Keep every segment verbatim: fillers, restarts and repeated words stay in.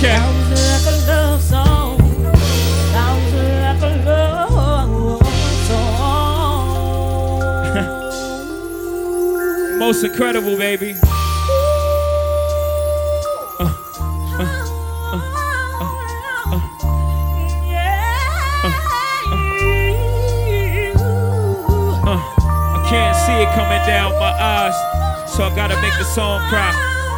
Okay. Sounds like a love song. Sounds like a love song. Most incredible, baby. Uh, uh, uh, uh, uh, uh, uh. I can't see it coming down my eyes, so I gotta make the song cry.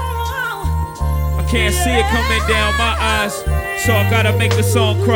I can't see it coming down my eyes, so I gotta make the song cry.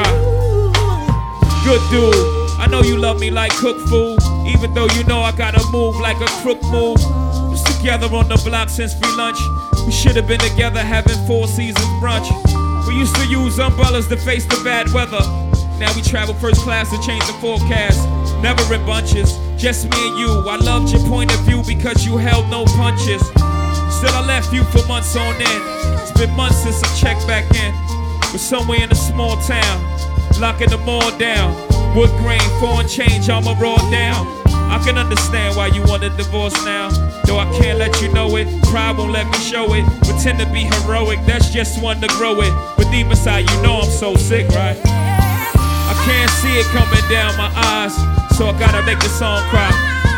Good dude, I know you love me like cooked food, even though you know I gotta move like a crook move. Was together on the block since free lunch. We should have been together having Four Seasons brunch. We used to use umbrellas to face the bad weather. Now we travel first class to change the forecast. Never in bunches, just me and you. I loved your point of view because you held no punches. Still I left you for months on end. It's been months since I checked back in. We're somewhere in a small town, locking the mall down. Wood grain, foreign change, I'ma raw down. I can understand why you want a divorce now, though I can't let you know it. Pride won't let me show it. Pretend to be heroic, that's just one to grow it. But deep inside you know I'm so sick, right? I can't see it coming down my eyes, so I gotta make the song cry.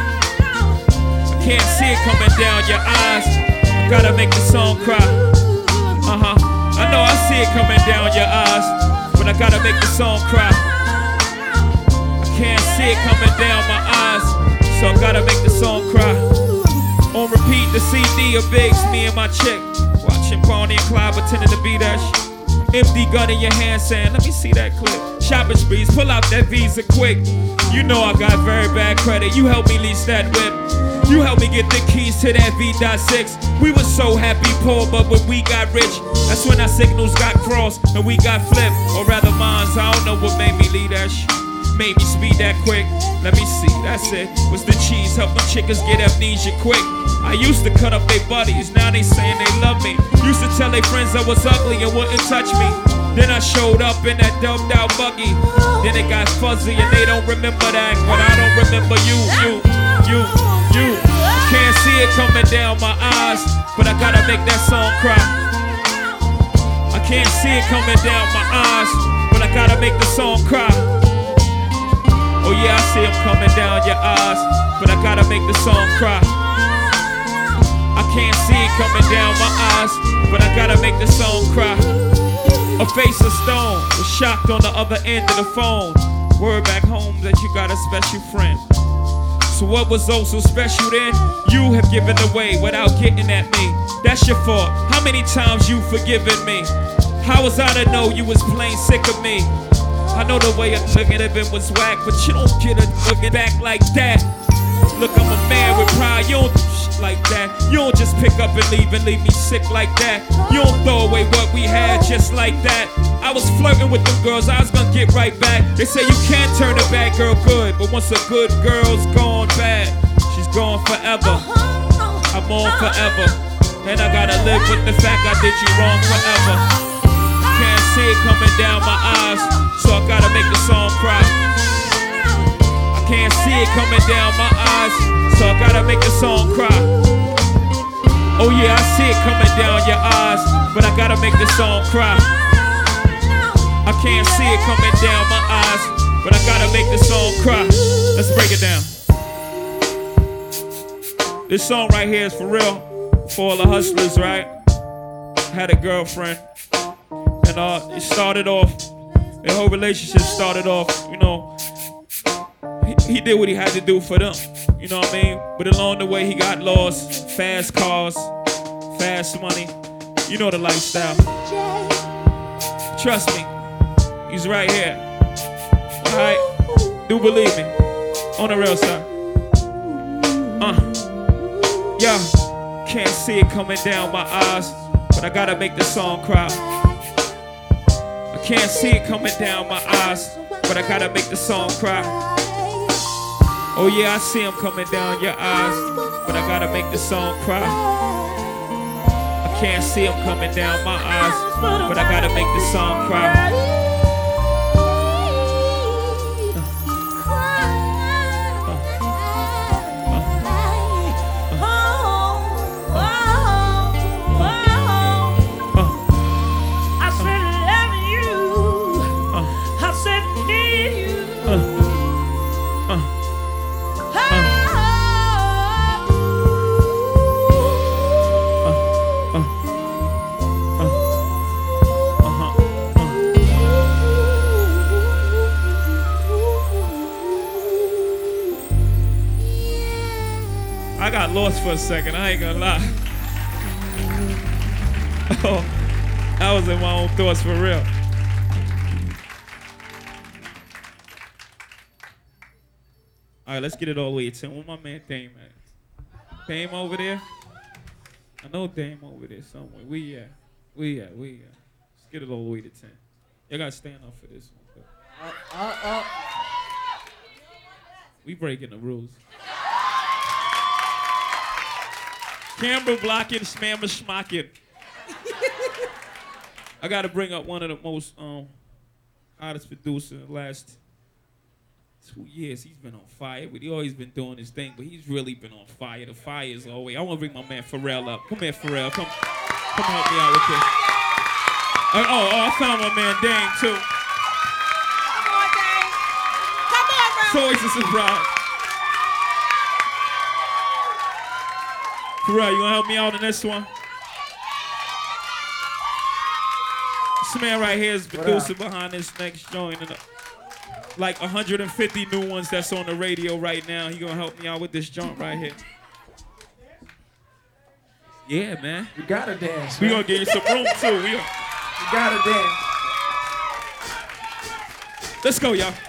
I can't see it coming down your eyes, I gotta make the song cry. Uh-huh, I know I see it coming down your eyes, but I gotta make the song cry. I can't see it coming down my eyes, so I gotta make the song cry. On repeat, the C D of Biggs, me and my chick, watching Bonnie and Clyde pretending to be that shit. Empty gun in your hand saying, let me see that clip. Shopping sprees, pull out that Visa quick. You know I got very bad credit, you helped me lease that whip. You helped me get the keys to that V six. We were so happy poor, but when we got rich, that's when our signals got crossed and we got flipped. Or rather mines, I don't know what made me leave that shit. Made me speed that quick. Let me see, that's it. Was the cheese, help them chickens get amnesia quick. I used to cut up their buddies, now they saying they love me. Used to tell their friends I was ugly and wouldn't touch me. Then I showed up in that dubbed out buggy. Then it got fuzzy and they don't remember that, but I don't remember you, you, you, you. Can't see it coming down my eyes, but I gotta make that song cry. I can't see it coming down my eyes, but I gotta make the song cry. Oh yeah, I see him coming down your eyes, but I gotta make the song cry. I can't see it coming down my eyes, but I gotta make the song cry. A face of stone was shocked on the other end of the phone. Word back home that you got a special friend. So what was oh so special then? You have given away without getting at me. That's your fault. How many times you forgiven me? How was I to know you was plain sick of me? I know the way a nigga living was whack, but you don't get a nigga back like that. Look, I'm a man with pride, you don't do shit like that. You don't just pick up and leave and leave me sick like that. You don't throw away what we had just like that. I was flirting with them girls, I was gonna get right back. They say you can't turn a bad girl good, but once a good girl's gone bad, she's gone forever. I'm on forever, and I gotta live with the fact I did you wrong forever. Can't see it coming down my eyes, so I gotta make the song cry. I can't see it coming down my eyes, so I gotta make the song cry. Oh yeah, I see it coming down your eyes, but I gotta make the song cry. I can't see it coming down my eyes, but I gotta make the song cry. Let's break it down. This song right here is for real, for all the hustlers, right? Had a girlfriend, and uh, it started off, their whole relationship started off, you know, he, he did what he had to do for them, you know what I mean? But along the way he got lost, fast cars, fast money, you know the lifestyle. Trust me, he's right here, alright? Do believe me, on the real side. Uh, yeah, can't see it coming down my eyes, but I gotta make the song cry. I can't see it coming down my eyes, but I gotta make the song cry. Oh yeah, I see him coming down your eyes, but I gotta make the song cry. I can't see him coming down my eyes, but I gotta make the song cry. I said got lost for a second. I ain't gonna lie. Oh, I was in my own thoughts for real. All right, let's get it all the way to ten. Where my man Dame at? Dame over there? I know Dame over there somewhere. We at? We at? We at? Let's get it all the way to ten. You gotta stand up for this one. Uh, uh, uh. We breaking the rules. Camera blocking, spammer schmocking. I gotta bring up one of the most um, hottest producers in the last two years. He's been on fire, but he always been doing his thing, but he's really been on fire. The fire is always. I wanna bring my man Pharrell up. Come here, Pharrell. Come, come help me out with this. Uh, oh, oh, I found my man Dame too. Come on, Dame. Come on, bro. It's always a surprise. Pharrell, you gonna help me out in this one? This man right here is the producer behind this next joint. And uh, like one hundred fifty new ones that's on the radio right now. He gonna help me out with this joint right here. Yeah, man. You gotta dance. We man. gonna give you some room too. We gonna... You gotta dance. Let's go, y'all.